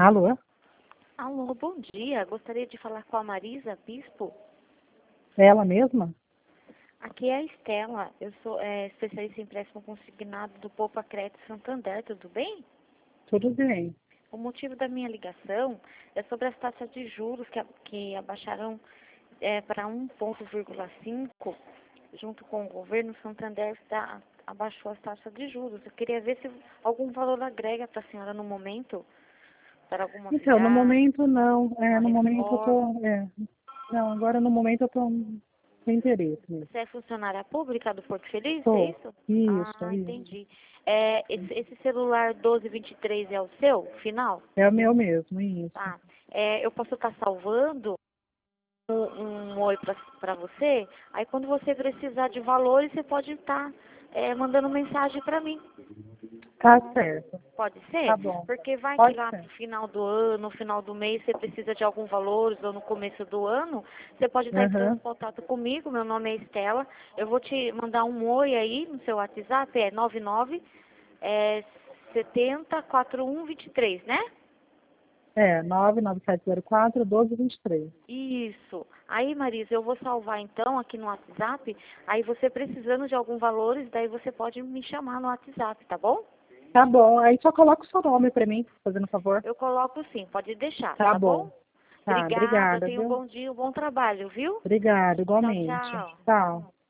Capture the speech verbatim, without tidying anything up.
Alô? Alô, bom dia. Gostaria de falar com a Marisa Bispo. É ela mesma? Aqui é a Estela. Eu sou é, especialista em empréstimo consignado do Poupa Crédito Santander. Tudo bem? Tudo bem. O motivo da minha ligação é sobre as taxas de juros que, a- que abaixaram é, para um vírgula cinco. Junto com o governo, o Santander tá, abaixou as taxas de juros. Eu queria ver se algum valor agrega para a senhora no momento, para alguma Então, no viagem, momento não. É, uma no momento eu reforma. tô. É, não, agora no momento eu tô sem interesse mesmo. Você é funcionária pública do Porto Feliz, é Tô. isso? Isso, Ah, isso. entendi. É, esse, esse celular doze vinte e três é o seu, final? É o meu mesmo, isso. Tá. É, eu posso estar salvando um, um oi para você, aí quando você precisar de valores, você pode estar é, mandando mensagem para mim. Tá certo. Pode Tá ser? bom. Porque vai que Pode lá ser. no final do ano, no final do mês, você precisa de algum valor, ou no começo do ano, você pode estar entrando Aham. em contato comigo, meu nome é Estela. Eu vou te mandar um oi aí no seu WhatsApp, é nove nove é, setenta, quarenta e um, vinte e três, né? É, nove nove sete zero quatro, um dois dois três. Isso. Aí, Marisa, eu vou salvar então aqui no WhatsApp. Aí você precisando de algum valores, daí você pode me chamar no WhatsApp, tá bom? Tá bom. Aí só coloca o seu nome pra mim, fazendo favor. Eu coloco sim, pode deixar, Tá tá bom? bom. Tá, Obrigada, obrigada, tenha um viu? bom dia, um bom trabalho, viu? Obrigada, Tchau, igualmente. tchau. Tchau.